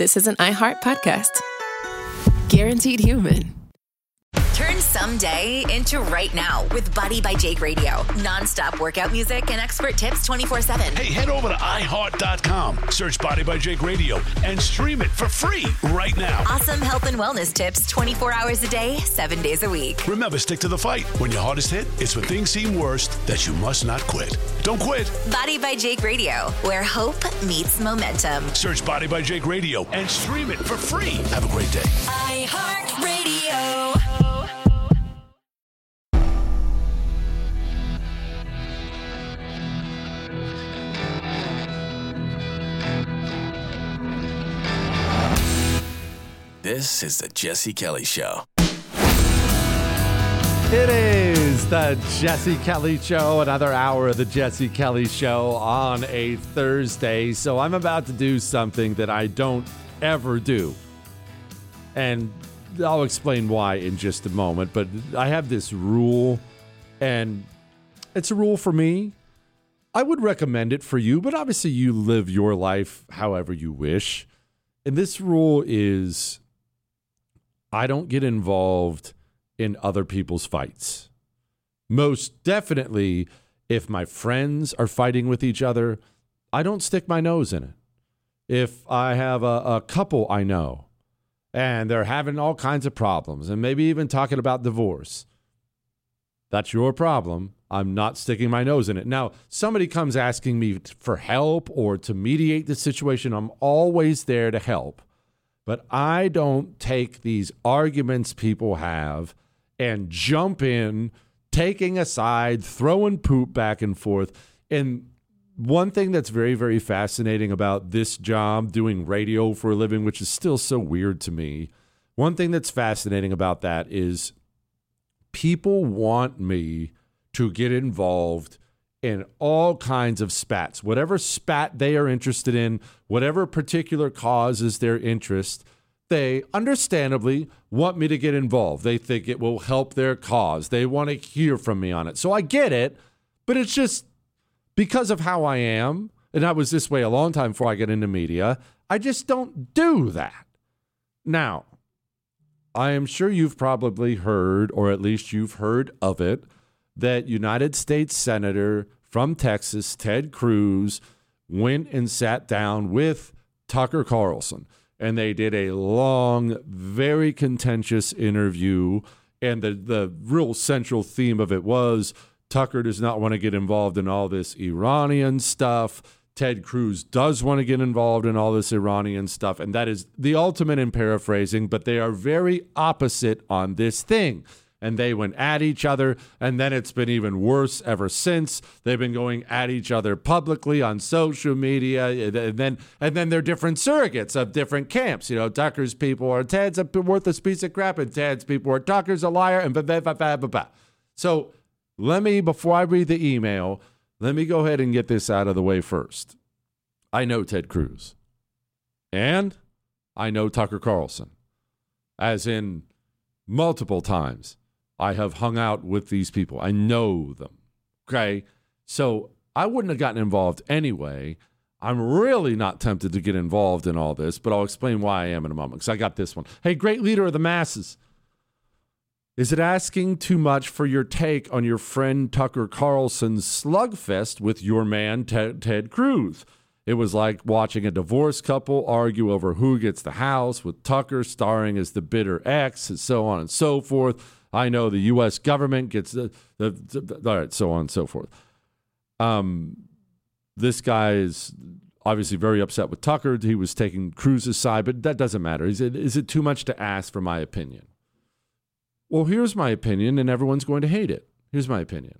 this is an iHeart podcast. Guaranteed human. Turn someday into right now with Body by Jake Radio. Non-stop workout music and expert tips 24/7. Hey, head over to iHeart.com, search Body by Jake Radio, and stream it for free right now. Awesome health and wellness tips 24 hours a day, 7 days a week. Remember, stick to the fight. When your hardest hit, it's when things seem worst that you must not quit. Don't quit. Body by Jake Radio, where hope meets momentum. Search Body by Jake Radio and stream it for free. Have a great day. iHeart Radio. This is the Jesse Kelly Show. It is the Jesse Kelly Show, another hour of the Jesse Kelly Show on a Thursday. So I'm about to do something that I don't ever do. And I'll explain why in just a moment. But I have this rule, and it's a rule for me. I would recommend it for you, but obviously you live your life however you wish. And this rule is I don't get involved in other people's fights. Most definitely, if my friends are fighting with each other, I don't stick my nose in it. If I have a couple I know, and they're having all kinds of problems, and maybe even talking about divorce, that's your problem. I'm not sticking my nose in it. Now, somebody comes asking me for help or to mediate the situation, I'm always there to help. But I don't take these arguments people have and jump in, taking a side, throwing poop back and forth. And one thing that's very, very fascinating about this job, doing radio for a living, which is still so weird to me, one thing that's fascinating about that is people want me to get involved in all kinds of spats. Whatever spat they are interested in, whatever particular cause is their interest, they understandably want me to get involved. They think it will help their cause. They want to hear from me on it. So I get it, but it's just because of how I am, and I was this way a long time before I got into media, I just don't do that. Now, I am sure you've probably heard, or at least you've heard of it, that United States Senator from Texas, Ted Cruz, went and sat down with Tucker Carlson. And they did a long, very contentious interview. And the real central theme of it was Tucker does not want to get involved in all this Iranian stuff. Ted Cruz does want to get involved in all this Iranian stuff. And that is the ultimate in paraphrasing, but they are very opposite on this thing. And they went at each other, and then it's been even worse ever since. They've been going at each other publicly on social media, and then they're different surrogates of different camps. You know, Tucker's people are Ted's a worthless piece of crap, and Ted's people are Tucker's a liar, and blah. So let me, before I read the email, let me go ahead and get this out of the way first. I know Ted Cruz, and I know Tucker Carlson, as in multiple times. I have hung out with these people. I know them, okay? So I wouldn't have gotten involved anyway. I'm really not tempted to get involved in all this, but I'll explain why I am in a moment, because I got this one. Hey, great leader of the masses. Is it asking too much for your take on your friend Tucker Carlson's slugfest with your man Ted Cruz? It was like watching a divorced couple argue over who gets the house, with Tucker starring as the bitter ex, and so on and so forth. I know the U.S. government gets all right, so on and so forth. This guy is obviously very upset with Tucker. He was taking Cruz's side, but that doesn't matter. Is it too much to ask for my opinion? Well, here's my opinion, and everyone's going to hate it. Here's my opinion.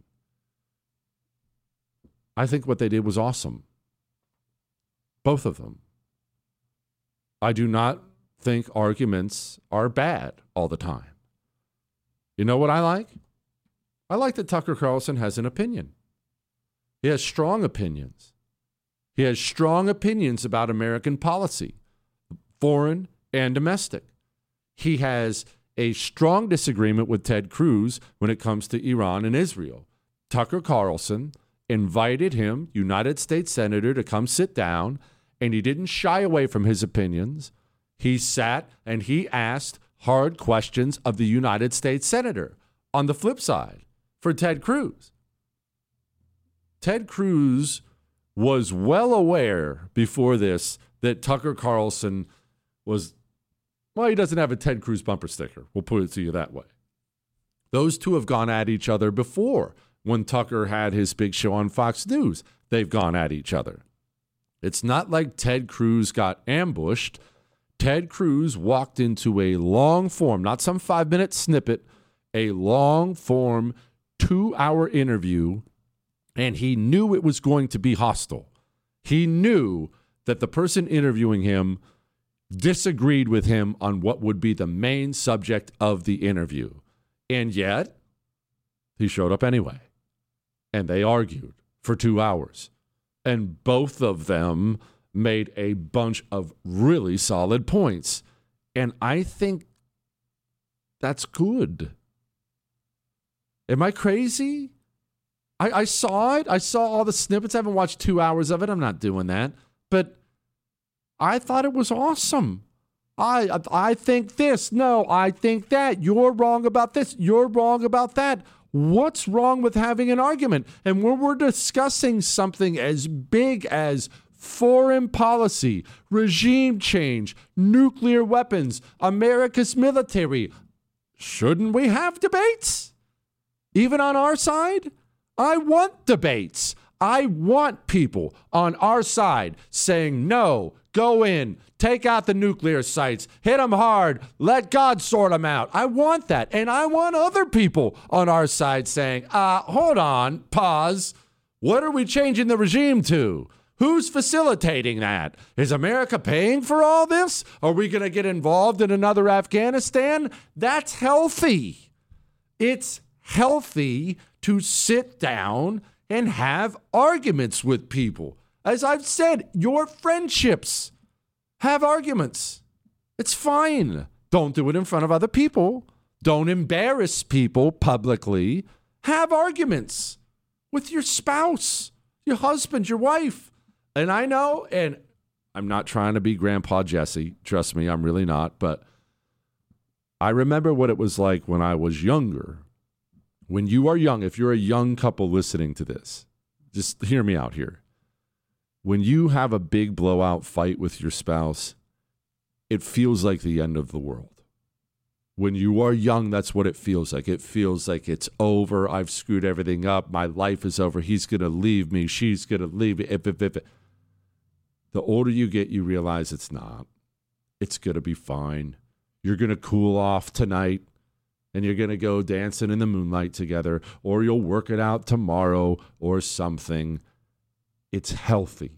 I think what they did was awesome. Both of them. I do not think arguments are bad all the time. You know what I like? I like that Tucker Carlson has an opinion. He has strong opinions. He has strong opinions about American policy, foreign and domestic. He has a strong disagreement with Ted Cruz when it comes to Iran and Israel. Tucker Carlson invited him, United States Senator, to come sit down, and he didn't shy away from his opinions. He sat and he asked hard questions of the United States Senator. On the flip side, for Ted Cruz. Ted Cruz was well aware before this that Tucker Carlson was, well, he doesn't have a Ted Cruz bumper sticker. We'll put it to you that way. Those two have gone at each other before. When Tucker had his big show on Fox News, they've gone at each other. It's not like Ted Cruz got ambushed. Ted Cruz walked into a long form, not some 5-minute snippet, a long form 2-hour interview, and he knew it was going to be hostile. He knew that the person interviewing him disagreed with him on what would be the main subject of the interview. And yet, he showed up anyway. And they argued for 2 hours. And both of them made a bunch of really solid points. And I think that's good. Am I crazy? I saw it. I saw all the snippets. I haven't watched 2 hours of it. I'm not doing that. But I thought it was awesome. I think this. No, I think that. You're wrong about this. You're wrong about that. What's wrong with having an argument? And when we're discussing something as big as foreign policy, regime change, nuclear weapons, America's military, shouldn't we have debates? Even on our side? I want debates. I want people on our side saying, no, go in, take out the nuclear sites, hit them hard, let God sort them out. I want that. And I want other people on our side saying, hold on, pause. What are we changing the regime to? Who's facilitating that? Is America paying for all this? Are we going to get involved in another Afghanistan? That's healthy. It's healthy to sit down and have arguments with people. As I've said, your friendships have arguments. It's fine. Don't do it in front of other people. Don't embarrass people publicly. Have arguments with your spouse, your husband, your wife. And I know, and I'm not trying to be Grandpa Jesse. Trust me, I'm really not. But I remember what it was like when I was younger. When you are young, if you're a young couple listening to this, just hear me out here. When you have a big blowout fight with your spouse, it feels like the end of the world. When you are young, that's what it feels like. It feels like it's over. I've screwed everything up. My life is over. He's going to leave me. She's going to leave me. If. The older you get, you realize it's not. It's going to be fine. You're going to cool off tonight. And you're going to go dancing in the moonlight together, or you'll work it out tomorrow or something. It's healthy.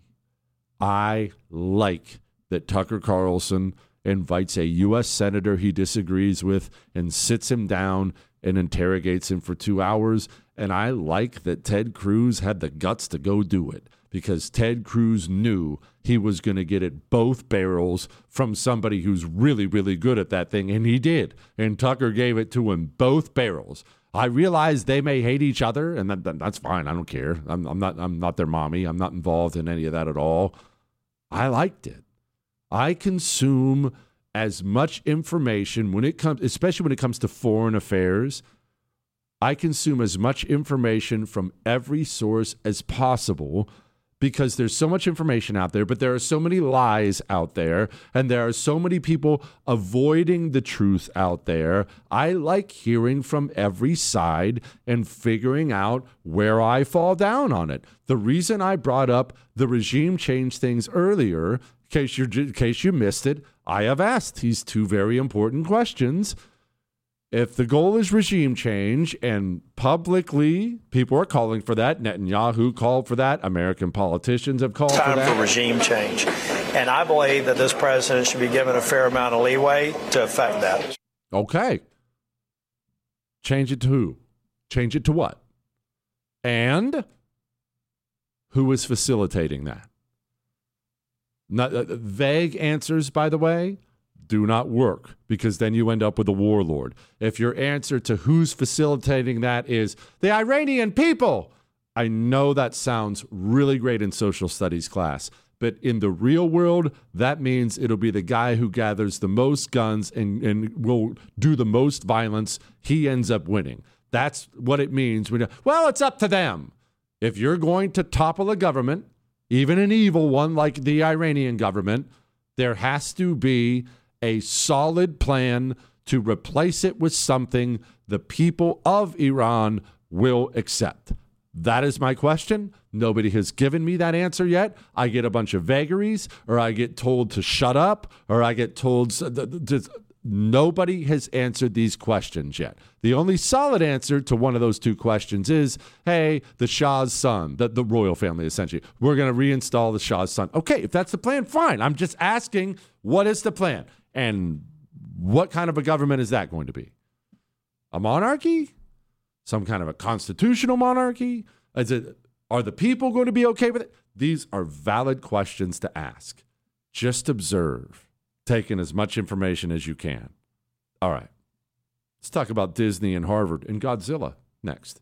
I like that Tucker Carlson invites a U.S. senator he disagrees with and sits him down and interrogates him for 2 hours. And I like that Ted Cruz had the guts to go do it, because Ted Cruz knew he was going to get it both barrels from somebody who's really, really good at that thing, and he did. And Tucker gave it to him both barrels. I realize they may hate each other, and that's fine. I don't care. I'm not their mommy. I'm not involved in any of that at all. I liked it. I consume as much information when it comes, especially when it comes to foreign affairs. I consume as much information from every source as possible, because there's so much information out there, but there are so many lies out there, and there are so many people avoiding the truth out there. I like hearing from every side and figuring out where I fall down on it. The reason I brought up the regime change things earlier, in case you missed it, I have asked these two very important questions. If the goal is regime change, and publicly people are calling for that, Netanyahu called for that, American politicians have called for that. Time for regime change. And I believe that this president should be given a fair amount of leeway to affect that. Okay. Change it to who? Change it to what? And who is facilitating that? Vague answers, by the way, do not work, because then you end up with a warlord. If your answer to who's facilitating that is the Iranian people, I know that sounds really great in social studies class, But in the real world, that means it'll be the guy who gathers the most guns and will do the most violence. He ends up winning. That's what it means. Well, it's up to them. If you're going to topple a government, even an evil one like the Iranian government, there has to be a solid plan to replace it with something the people of Iran will accept. That is my question. Nobody has given me that answer yet. I get a bunch of vagaries, or I get told to shut up, or I get told... Nobody has answered these questions yet. The only solid answer to one of those two questions is, hey, the Shah's son, the royal family, essentially, we're going to reinstall the Shah's son. Okay, if that's the plan, fine. I'm just asking, what is the plan? And what kind of a government is that going to be? A monarchy? Some kind of a constitutional monarchy? Are the people going to be okay with it? These are valid questions to ask. Just observe, taking as much information as you can. All right. Let's talk about Disney and Harvard and Godzilla next.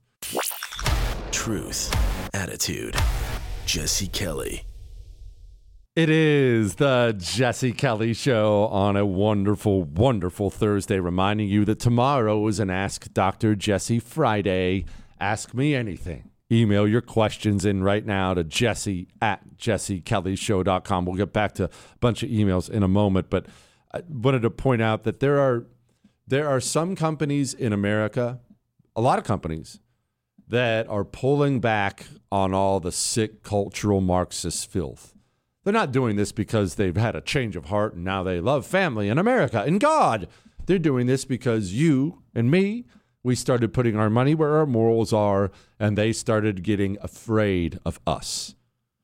Truth, attitude, Jesse Kelly. It is the Jesse Kelly Show on a wonderful, wonderful Thursday, reminding you that tomorrow is an Ask Dr. Jesse Friday. Ask me anything. Email your questions in right now to jesse@jessekellyshow.com. We'll get back to a bunch of emails in a moment, but I wanted to point out that there are some companies in America, a lot of companies, that are pulling back on all the sick cultural Marxist filth. They're not doing this because they've had a change of heart and now they love family and America and God. They're doing this because you and me, we started putting our money where our morals are, and they started getting afraid of us.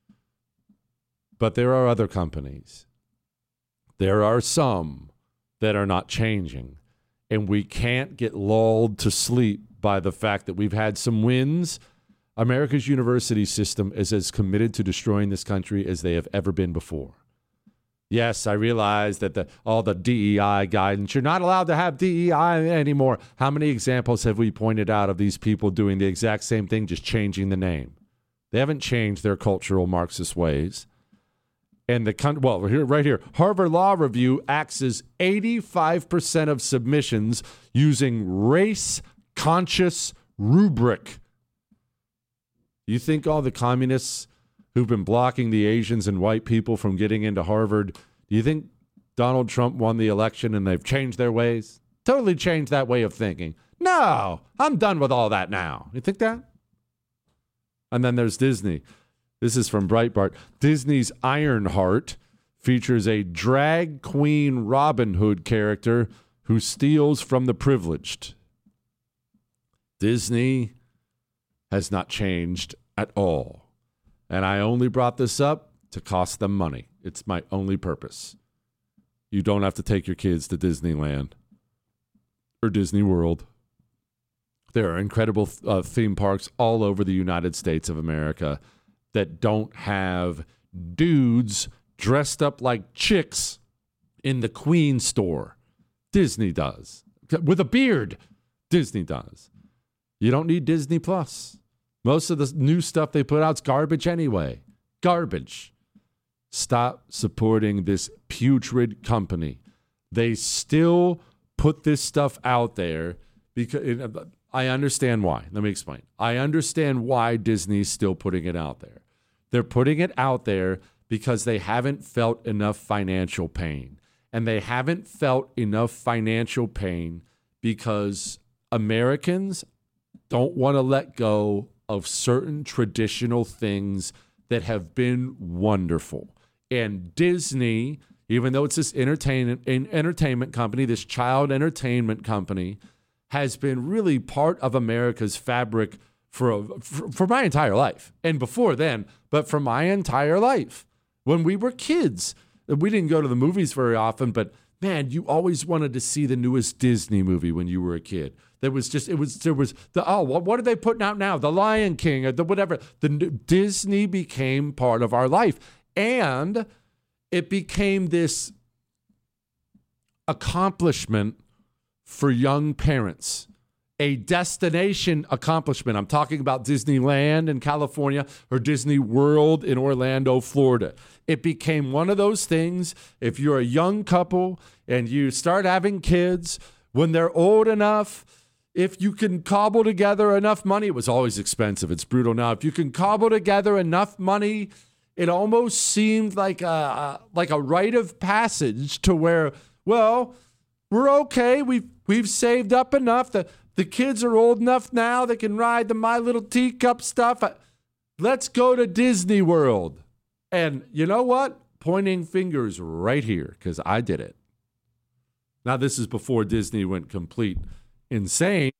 But there are other companies. There are some that are not changing, and we can't get lulled to sleep by the fact that we've had some wins. America's university system is as committed to destroying this country as they have ever been before. Yes, I realize that all the DEI guidance, you're not allowed to have DEI anymore. How many examples have we pointed out of these people doing the exact same thing, just changing the name? They haven't changed their cultural Marxist ways. And right here, Harvard Law Review axes 85% of submissions using race-conscious rubric. You think all the communists who've been blocking the Asians and white people from getting into Harvard, do you think Donald Trump won the election and they've changed their ways? Totally changed that way of thinking. No, I'm done with all that now. You think that? And then there's Disney. This is from Breitbart. Disney's Ironheart features a drag queen Robin Hood character who steals from the privileged. Disney has not changed at all. And I only brought this up to cost them money. It's my only purpose. You don't have to take your kids to Disneyland or Disney World. There are incredible theme parks all over the United States of America that don't have dudes dressed up like chicks in the Queen store. Disney does. With a beard, Disney does. You don't need Disney Plus. Most of the new stuff they put out's garbage anyway. Garbage. Stop supporting this putrid company. They still put this stuff out there because I understand why. Let me explain. I understand why Disney's still putting it out there. They're putting it out there because they haven't felt enough financial pain. And they haven't felt enough financial pain because Americans don't want to let go of certain traditional things that have been wonderful. And Disney, even though it's this entertainment company, this child entertainment company, has been really part of America's fabric for my entire life. And before then, but for my entire life. When we were kids, we didn't go to the movies very often, but man, you always wanted to see the newest Disney movie when you were a kid. What are they putting out now? The Lion King or the whatever. Disney became part of our life. And it became this accomplishment for young parents a destination accomplishment. I'm talking about Disneyland in California or Disney World in Orlando, Florida. It became one of those things, if you're a young couple and you start having kids, when they're old enough, if you can cobble together enough money, it was always expensive. It's brutal now. If you can cobble together enough money, it almost seemed like a rite of passage to where, well, we're okay. We've saved up enough. The kids are old enough now. They can ride the My Little Teacup stuff. Let's go to Disney World. And you know what? Pointing fingers right here because I did it. Now, this is before Disney went complete insane.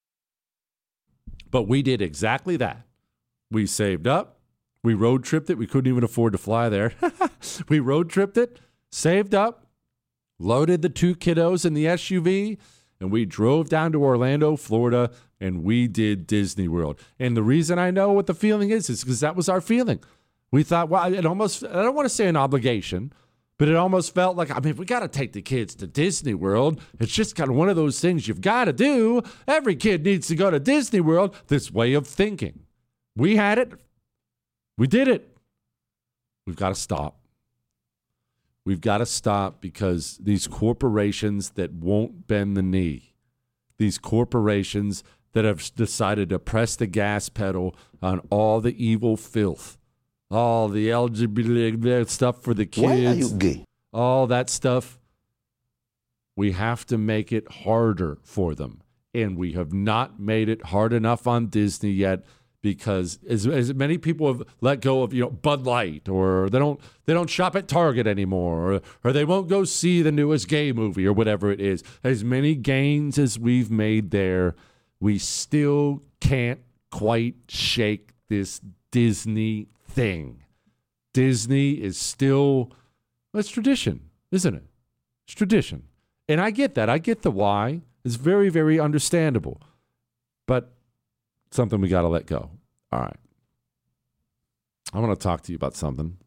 But we did exactly that. We saved up. We road tripped it. We couldn't even afford to fly there. We road tripped it, saved up, loaded the 2 kiddos in the SUV, and we drove down to Orlando, Florida, and we did Disney World. And the reason I know what the feeling is because that was our feeling. We thought, well, it almost, I don't want to say an obligation, but it almost felt like, I mean, we got to take the kids to Disney World. It's just kind of one of those things you've got to do. Every kid needs to go to Disney World. This way of thinking. We had it. We did it. We've got to stop. We've got to stop because these corporations that won't bend the knee, these corporations that have decided to press the gas pedal on all the evil filth, all the LGBT stuff for the kids. Why are you gay? All that stuff. We have to make it harder for them. And we have not made it hard enough on Disney yet because as many people have let go of, Bud Light, or they don't shop at Target anymore, or they won't go see the newest gay movie or whatever it is. As many gains as we've made there, we still can't quite shake this Disney thing. Disney is still, it's tradition, isn't it? It's tradition. And I get that. I get the why. It's very, very understandable. But something we got to let go. All right. I want to talk to you about something.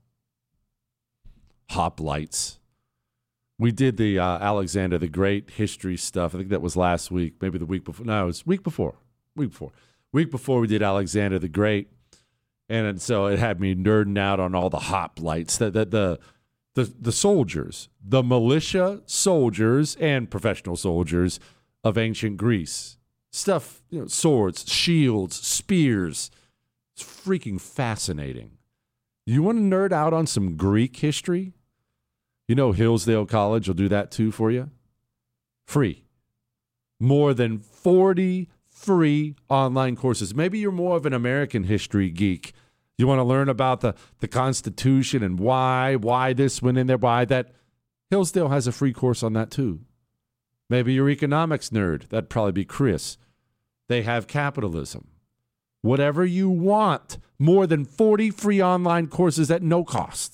Hoplites. We did the Alexander the Great history stuff. I think that was last week, maybe the week before. No, it was week before. Week before we did Alexander the Great. And so it had me nerding out on all the hoplites, the soldiers, the militia soldiers and professional soldiers of ancient Greece. Stuff, swords, shields, spears. It's freaking fascinating. You want to nerd out on some Greek history? Hillsdale College will do that too for you. Free. More than 40 free online courses. Maybe you're more of an American history geek. You want to learn about the Constitution and why this went in there, why that. Hillsdale has a free course on that too. Maybe you're economics nerd. That'd probably be Chris. They have capitalism. Whatever you want. More than 40 free online courses at no cost.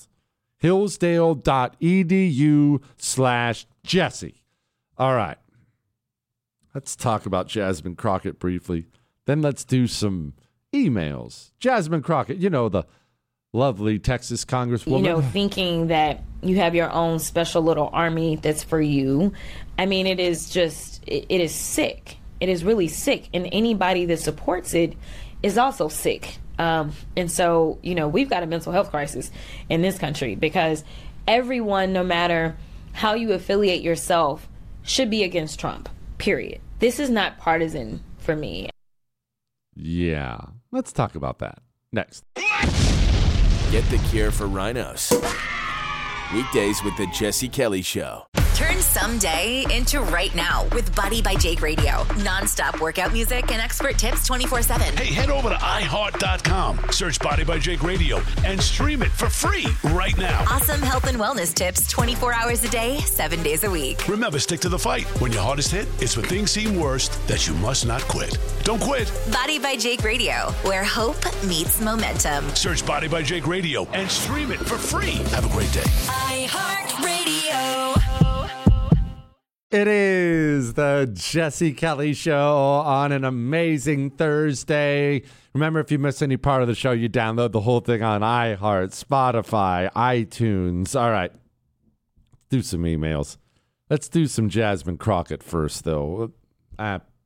Hillsdale.edu/Jesse. All right. Let's talk about Jasmine Crockett briefly. Then let's do some emails. Jasmine Crockett, the lovely Texas Congresswoman. Thinking that you have your own special little army that's for you. I mean, it is sick. It is really sick. And anybody that supports it is also sick. And so, we've got a mental health crisis in this country because everyone, no matter how you affiliate yourself, should be against Trump, period. This is not partisan for me. Yeah, let's talk about that next. Get the cure for rhinos. Weekdays with the Jesse Kelly Show. Turn someday into right now with Body by Jake Radio. Non-stop workout music and expert tips 24/7. Hey, head over to iHeart.com, search Body by Jake Radio, and stream it for free right now. Awesome health and wellness tips 24 hours a day, 7 days a week. Remember, stick to the fight. When your heart is hit, it's when things seem worst that you must not quit. Don't quit. Body by Jake Radio, where hope meets momentum. Search Body by Jake Radio and stream it for free. Have a great day. iHeartRadio. It is the Jesse Kelly Show on an amazing Thursday. Remember, if you miss any part of the show, you download the whole thing on iHeart, Spotify, iTunes. All right. Let's do some emails. Let's do some Jasmine Crockett first, though.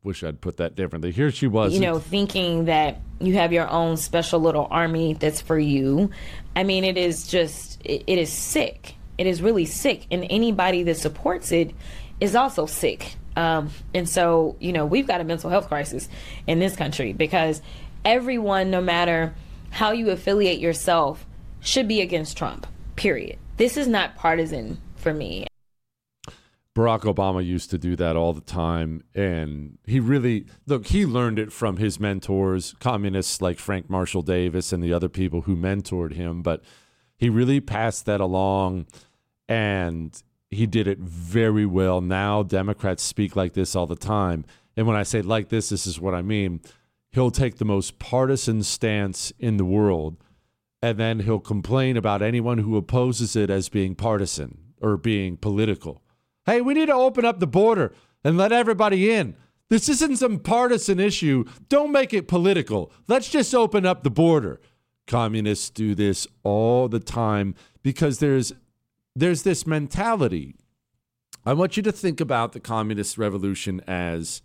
wish I'd put that differently. Here she was. Thinking that you have your own special little army that's for you. I mean, it is sick. It is really sick. And anybody that supports it is also sick. And so, we've got a mental health crisis in this country because everyone, no matter how you affiliate yourself, should be against Trump, period. This is not partisan for me. Barack Obama used to do that all the time. And he learned it from his mentors, communists like Frank Marshall Davis and the other people who mentored him. But he really passed that along, and he did it very well. Now Democrats speak like this all the time. And when I say like this is what I mean. He'll take the most partisan stance in the world, and then he'll complain about anyone who opposes it as being partisan or being political. Hey, we need to open up the border and let everybody in. This isn't some partisan issue. Don't make it political. Let's just open up the border. Communists do this all the time because there's this mentality. I want you to think about the communist revolution as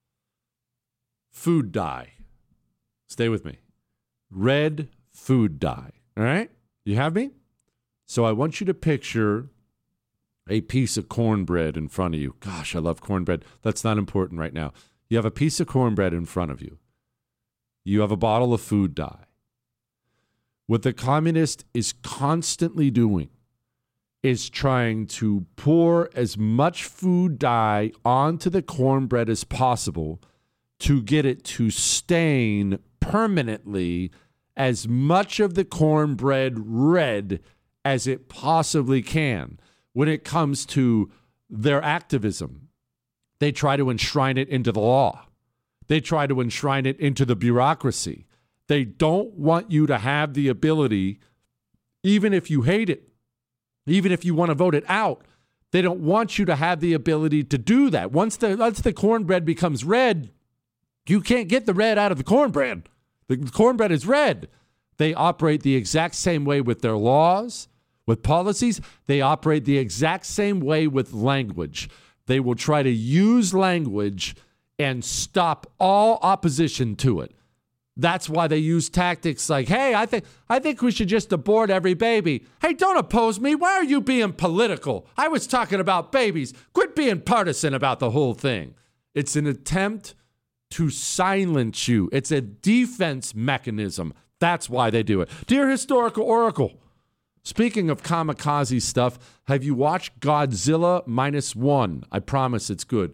food dye. Stay with me. Red food dye. All right? You have me? So I want you to picture a piece of cornbread in front of you. Gosh, I love cornbread. That's not important right now. You have a piece of cornbread in front of you. You have a bottle of food dye. What the communist is constantly doing is trying to pour as much food dye onto the cornbread as possible to get it to stain permanently as much of the cornbread red as it possibly can. When it comes to their activism, they try to enshrine it into the law. They try to enshrine it into the bureaucracy. They don't want you to have the ability, even if you hate it, even if you want to vote it out, they don't want you to have the ability to do that. Once the cornbread becomes red, you can't get the red out of the cornbread. The cornbread is red. They operate the exact same way with their laws, with policies. They operate the exact same way with language. They will try to use language and stop all opposition to it. That's why they use tactics like, hey, I think we should just abort every baby. Hey, don't oppose me. Why are you being political? I was talking about babies. Quit being partisan about the whole thing. It's an attempt to silence you. It's a defense mechanism. That's why they do it. Dear Historical Oracle, speaking of kamikaze stuff, have you watched Godzilla -1? I promise it's good.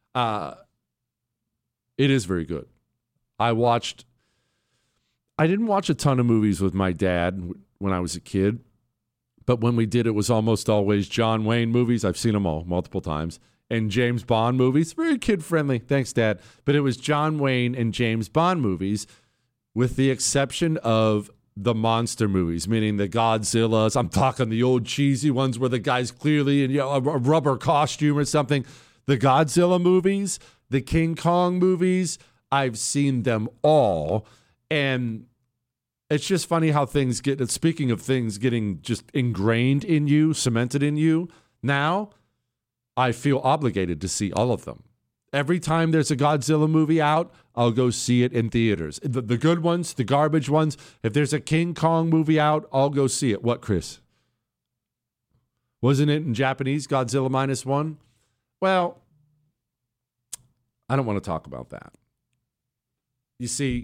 It is very good. I didn't watch a ton of movies with my dad when I was a kid, but when we did, it was almost always John Wayne movies. I've seen them all multiple times. And James Bond movies, very kid-friendly. Thanks, Dad. But it was John Wayne and James Bond movies, with the exception of the monster movies, meaning the Godzillas. I'm talking the old cheesy ones where the guy's clearly in a rubber costume or something. The Godzilla movies, the King Kong movies, I've seen them all. And it's just funny how things get, speaking of things getting just ingrained in you, cemented in you, now I feel obligated to see all of them. Every time there's a Godzilla movie out, I'll go see it in theaters. The good ones, the garbage ones. If there's a King Kong movie out, I'll go see it. What, Chris? Wasn't it in Japanese, Godzilla -1? Well, I don't want to talk about that. You see,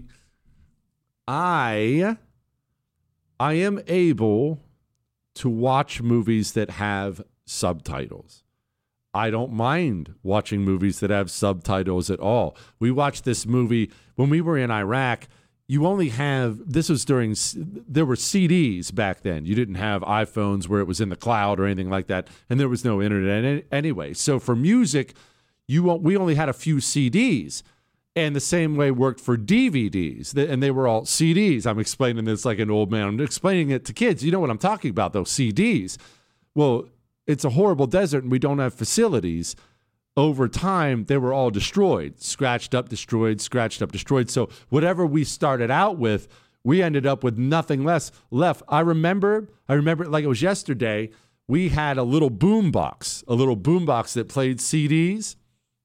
I am able to watch movies that have subtitles. I don't mind watching movies that have subtitles at all. We watched this movie when we were in Iraq. You only have, there were CDs back then. You didn't have iPhones where it was in the cloud or anything like that. And there was no internet anyway. So for music, we only had a few CDs. And the same way worked for DVDs. And they were all CDs. I'm explaining this like an old man. I'm explaining it to kids. You know what I'm talking about, those CDs. Well, it's a horrible desert and we don't have facilities. Over time, they were all destroyed, scratched up, destroyed. So whatever we started out with, we ended up with nothing left. I remember like it was yesterday, we had a little boom box that played CDs.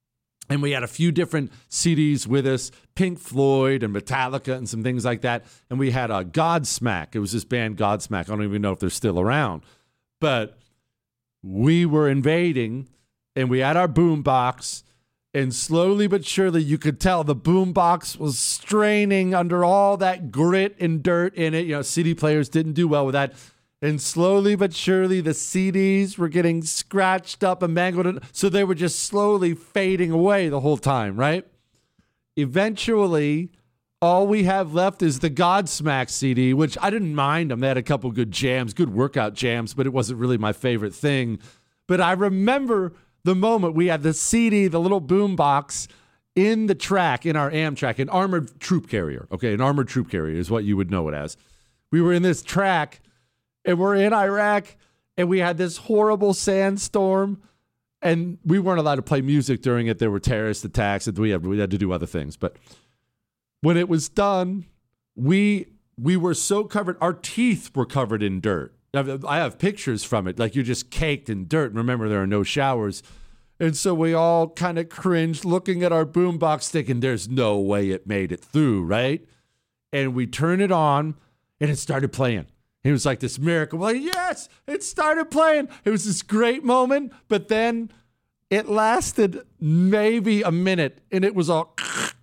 And we had a few different CDs with us, Pink Floyd and Metallica and some things like that. And we had a Godsmack. It was this band Godsmack. I don't even know if they're still around. But we were invading, and we had our boombox. And slowly but surely, you could tell the boombox was straining under all that grit and dirt in it. You know, CD players didn't do well with that. And slowly but surely, the CDs were getting scratched up and mangled. So they were just slowly fading away the whole time, right? Eventually, all we have left is the Godsmack CD, which I didn't mind them. They had a couple good jams, good workout jams, but it wasn't really my favorite thing. But I remember the moment we had the CD, the little boom box, in the track, in our Amtrak, an armored troop carrier. Okay, an armored troop carrier is what you would know it as. We were in this track, and we're in Iraq, and we had this horrible sandstorm, and we weren't allowed to play music during it. There were terrorist attacks, and we had to do other things. But when it was done, we were so covered, our teeth were covered in dirt. I have pictures from it, like you're just caked in dirt. Remember, there are no showers. And so we all kind of cringed looking at our boombox thinking there's no way it made it through, right? And we turned it on, and it started playing. It was like this miracle. We're like, yes, it started playing. It was this great moment, but then it lasted maybe a minute, and it was all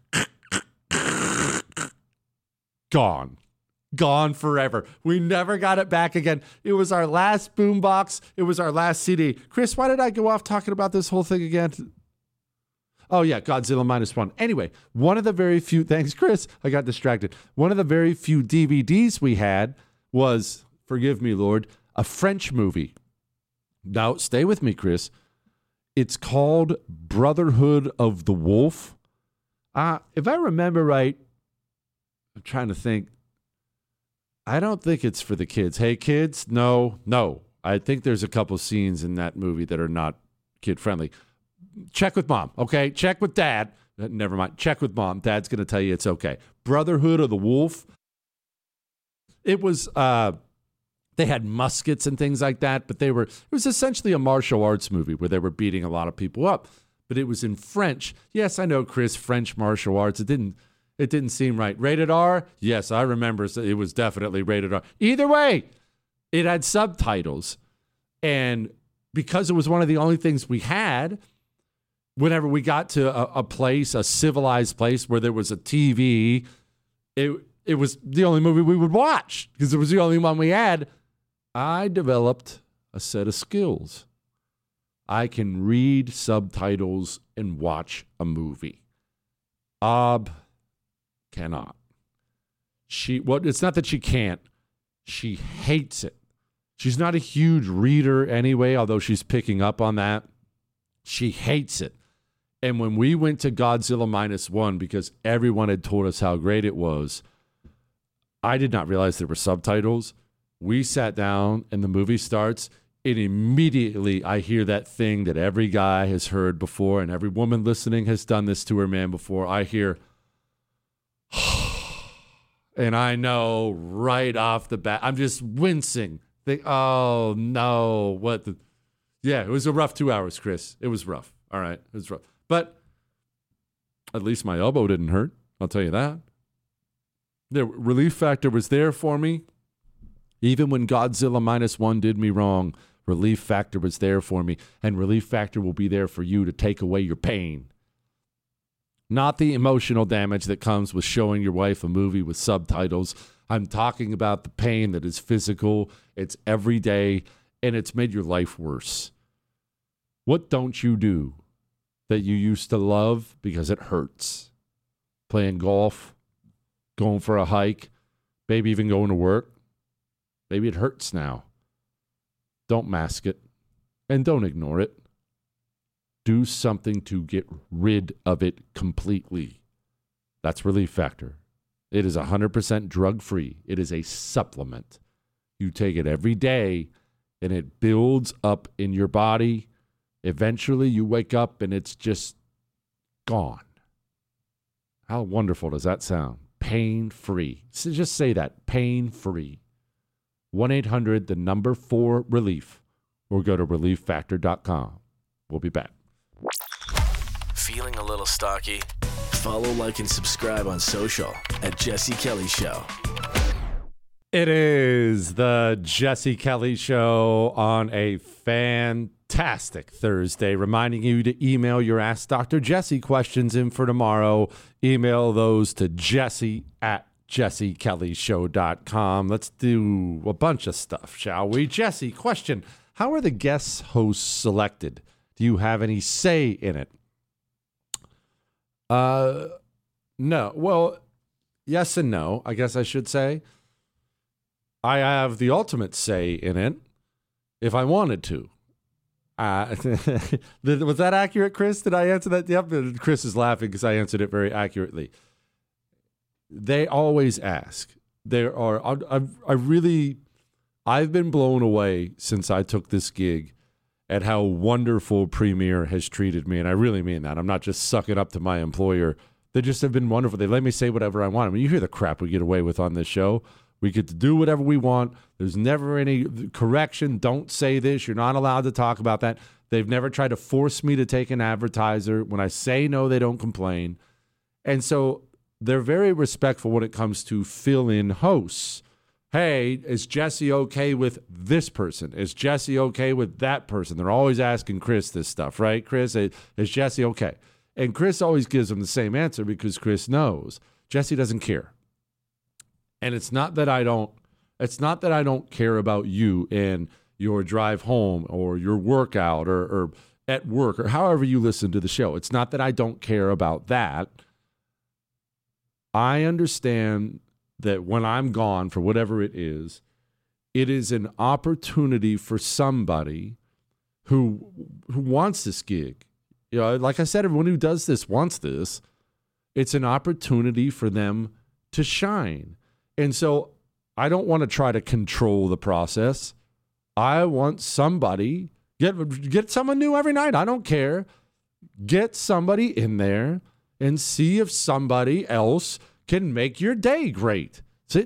gone. Gone forever. We never got it back again. It was our last boombox. It was our last CD. Chris, why did I go off talking about this whole thing again? Oh, yeah, Godzilla -1. Anyway, one of the very few, thanks, Chris, I got distracted. One of the very few DVDs we had was, forgive me, Lord, a French movie. Now, stay with me, Chris. It's called Brotherhood of the Wolf. If I remember right, I'm trying to think. I don't think it's for the kids. Hey, kids, no. I think there's a couple scenes in that movie that are not kid-friendly. Check with mom, okay? Check with dad. Never mind. Check with mom. Dad's going to tell you it's okay. Brotherhood of the Wolf. It was, they had muskets and things like that, but it was essentially a martial arts movie where they were beating a lot of people up, but it was in French. Yes, I know, Chris, French martial arts. It didn't seem right. Rated R? Yes, I remember it was definitely rated R. Either way, it had subtitles, and because it was one of the only things we had, whenever we got to a civilized place where there was a TV, it was the only movie we would watch because it was the only one we had. I developed a set of skills. I can read subtitles and watch a movie. Cannot. It's not that she can't. She hates it. She's not a huge reader anyway, although she's picking up on that. She hates it. And when we went to Godzilla -1, because everyone had told us how great it was, I did not realize there were subtitles. We sat down and the movie starts, and immediately I hear that thing that every guy has heard before, and every woman listening has done this to her man before. I hear, and I know right off the bat, I'm just wincing. Oh, no. Yeah, it was a rough 2 hours, Chris. It was rough. All right, it was rough. But at least my elbow didn't hurt. I'll tell you that. The relief factor was there for me. Even when Godzilla -1 did me wrong, relief factor was there for me. And relief factor will be there for you to take away your pain. Not the emotional damage that comes with showing your wife a movie with subtitles. I'm talking about the pain that is physical, it's everyday, and it's made your life worse. What don't you do that you used to love because it hurts? Playing golf, going for a hike, maybe even going to work. Maybe it hurts now. Don't mask it, and don't ignore it. Do something to get rid of it completely. That's Relief Factor. It is 100% drug-free. It is a supplement. You take it every day, and it builds up in your body. Eventually, you wake up, and it's just gone. How wonderful does that sound? Pain-free. So just say that, pain-free. 1-800-4-RELIEF, or go to relieffactor.com. We'll be back. Feeling a little stocky? Follow, like, and subscribe on social at Jesse Kelly Show. It is the Jesse Kelly Show on a fantastic Thursday, reminding you to email your Ask Dr. Jesse questions in for tomorrow. Email those to jesse@jessekellyshow.com. Let's do a bunch of stuff, shall we? Jesse, question: how are the guest hosts selected? Do you have any say in it? No. Well, yes and no, I guess I should say. I have the ultimate say in it if I wanted to. Was that accurate, Chris? Did I answer that? Yep. Chris is laughing because I answered it very accurately. They always ask. I've been blown away since I took this gig at how wonderful Premier has treated me. And I really mean that. I'm not just sucking up to my employer. They just have been wonderful. They let me say whatever I want. I mean, you hear the crap we get away with on this show. We get to do whatever we want. There's never any correction. Don't say this. You're not allowed to talk about that. They've never tried to force me to take an advertiser. When I say no, they don't complain. And so they're very respectful when it comes to fill-in hosts. Hey, is Jesse okay with this person? Is Jesse okay with that person? They're always asking Chris this stuff, right? Chris, is Jesse okay? And Chris always gives them the same answer because Chris knows Jesse doesn't care. And it's not that I don't care about you and your drive home or your workout or at work or however you listen to the show. It's not that I don't care about that. I understand that when I'm gone for whatever it is an opportunity for somebody who wants this gig. You know, like I said, everyone who does this wants this. It's an opportunity for them to shine. And so I don't want to try to control the process. I want somebody, get someone new every night. I don't care. Get somebody in there and see if somebody else can make your day great. See,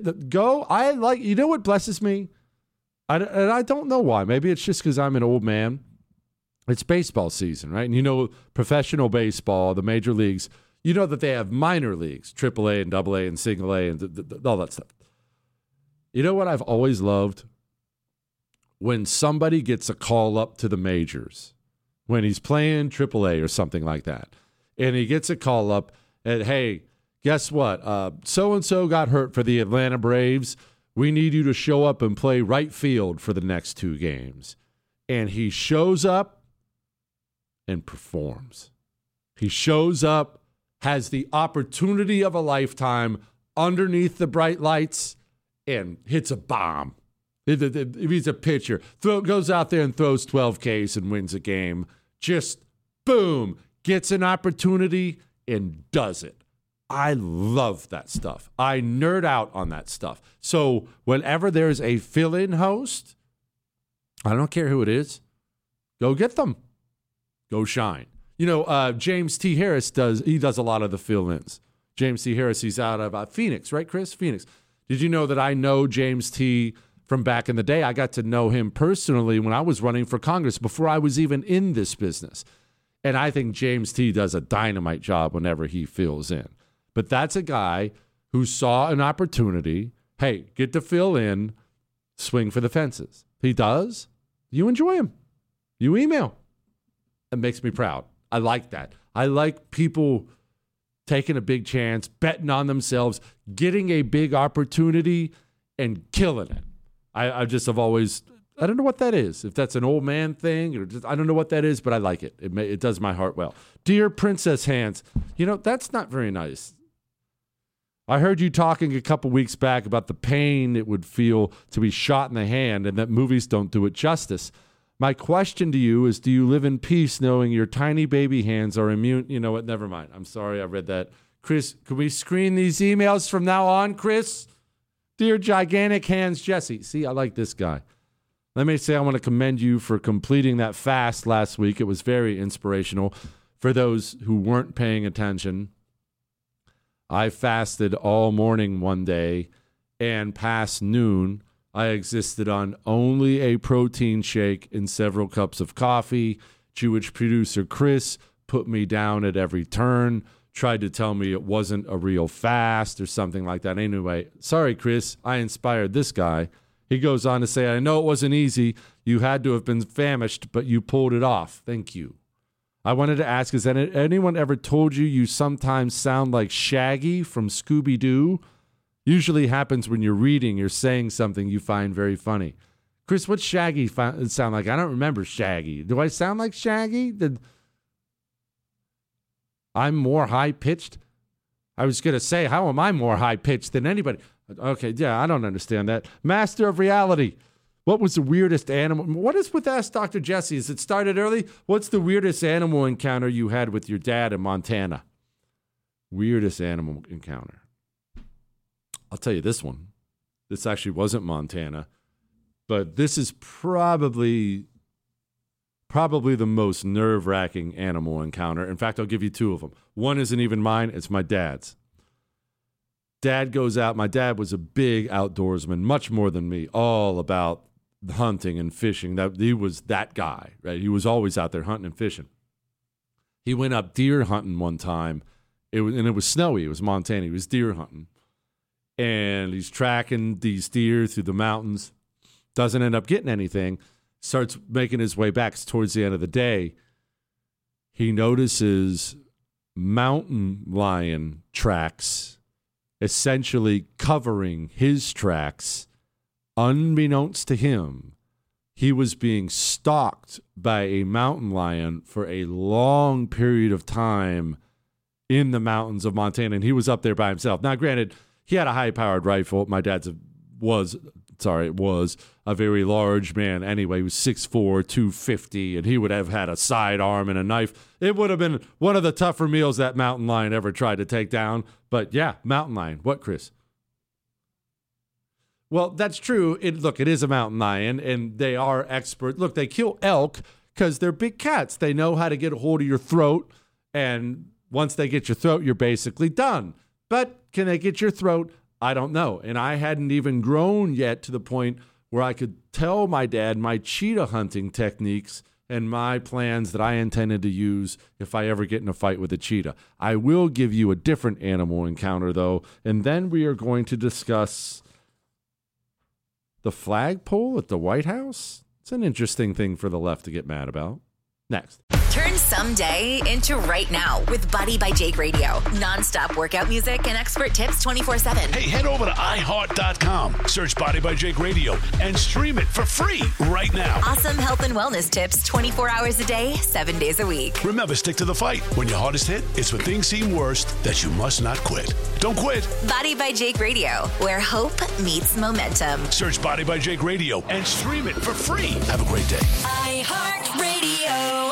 you know what blesses me? I don't know why. Maybe it's just because I'm an old man. It's baseball season, right? And you know, professional baseball, the major leagues, you know that they have minor leagues, AAA and AA and single A and all that stuff. You know what I've always loved? When somebody gets a call up to the majors, when he's playing AAA or something like that, and he gets a call up and, hey, guess what? So-and-so got hurt for the Atlanta Braves. We need you to show up and play right field for the next 2 games. And he shows up and performs. He shows up, has the opportunity of a lifetime underneath the bright lights, and hits a bomb. If he's a pitcher, goes out there and throws 12 Ks and wins a game. Just, boom, gets an opportunity and does it. I love that stuff. I nerd out on that stuff. So whenever there's a fill-in host, I don't care who it is, go get them. Go shine. You know, James T. Harris does a lot of the fill-ins. James T. Harris, he's out of Phoenix, right, Chris? Phoenix. Did you know that I know James T. from back in the day? I got to know him personally when I was running for Congress before I was even in this business. And I think James T. does a dynamite job whenever he fills in. But that's a guy who saw an opportunity. Hey, get to fill in, swing for the fences. He does. You enjoy him. You email. It makes me proud. I like that. I like people taking a big chance, betting on themselves, getting a big opportunity, and killing it. I just have always, I don't know what that is. If that's an old man thing, or just, I don't know what that is, but I like it. It does my heart well. Dear Princess Hands, you know, that's not very nice. I heard you talking a couple weeks back about the pain it would feel to be shot in the hand and that movies don't do it justice. My question to you is, do you live in peace knowing your tiny baby hands are immune? You know what? Never mind. I'm sorry I read that. Chris, can we screen these emails from now on, Chris? Dear Gigantic Hands Jesse. See, I like this guy. Let me say I want to commend you for completing that fast last week. It was very inspirational. For those who weren't paying attention, I fasted all morning one day, and past noon, I existed on only a protein shake and several cups of coffee. Jewish producer Chris put me down at every turn, tried to tell me it wasn't a real fast or something like that. Anyway, sorry, Chris, I inspired this guy. He goes on to say, I know it wasn't easy. You had to have been famished, but you pulled it off. Thank you. I wanted to ask, has anyone ever told you sometimes sound like Shaggy from Scooby-Doo? Usually happens when you're reading or saying something you find very funny. Chris, what's Shaggy sound like? I don't remember Shaggy. Do I sound like Shaggy? I'm more high-pitched? I was going to say, how am I more high-pitched than anybody? Okay, yeah, I don't understand that. Master of reality. What was the weirdest animal? What is with Ask Dr. Jesse? Is it started early? What's the weirdest animal encounter you had with your dad in Montana? Weirdest animal encounter. I'll tell you this one. This actually wasn't Montana, but this is probably the most nerve-wracking animal encounter. In fact, I'll give you two of them. One isn't even mine. It's my dad's. Dad goes out. My dad was a big outdoorsman, much more than me, all about hunting and fishing. He was that guy, right? He was always out there hunting and fishing. He went up deer hunting one time. It was snowy. It was Montana. He was deer hunting. And he's tracking these deer through the mountains. Doesn't end up getting anything. Starts making his way back. It's towards the end of the day. He notices mountain lion tracks essentially covering his tracks. Unbeknownst to him, he was being stalked by a mountain lion for a long period of time in the mountains of Montana, and he was up there by himself. Now, granted, he had a high-powered rifle. My dad's was a very large man anyway. He was 6'4", 250, and he would have had a sidearm and a knife. It would have been one of the tougher meals that mountain lion ever tried to take down. But yeah, mountain lion. What, Chris? Well, that's true. It is a mountain lion, and they are expert. Look, they kill elk because they're big cats. They know how to get a hold of your throat, and once they get your throat, you're basically done. But can they get your throat? I don't know. And I hadn't even grown yet to the point where I could tell my dad my cheetah hunting techniques and my plans that I intended to use if I ever get in a fight with a cheetah. I will give you a different animal encounter, though, and then we are going to discuss the flagpole at the White House. It's an interesting thing for the left to get mad about. Next. Turn someday into right now with Buddy by Jake Radio. Non-stop workout music and expert tips 24/7. Hey, head over to iHeart.com, search Body by Jake Radio, and stream it for free right now. Awesome health and wellness tips 24 hours a day, 7 days a week. Remember, stick to the fight. When your heart is hit, it's when things seem worst that you must not quit. Don't quit. Body by Jake Radio, where hope meets momentum. Search Body by Jake Radio and stream it for free. Have a great day. iHeartRadio.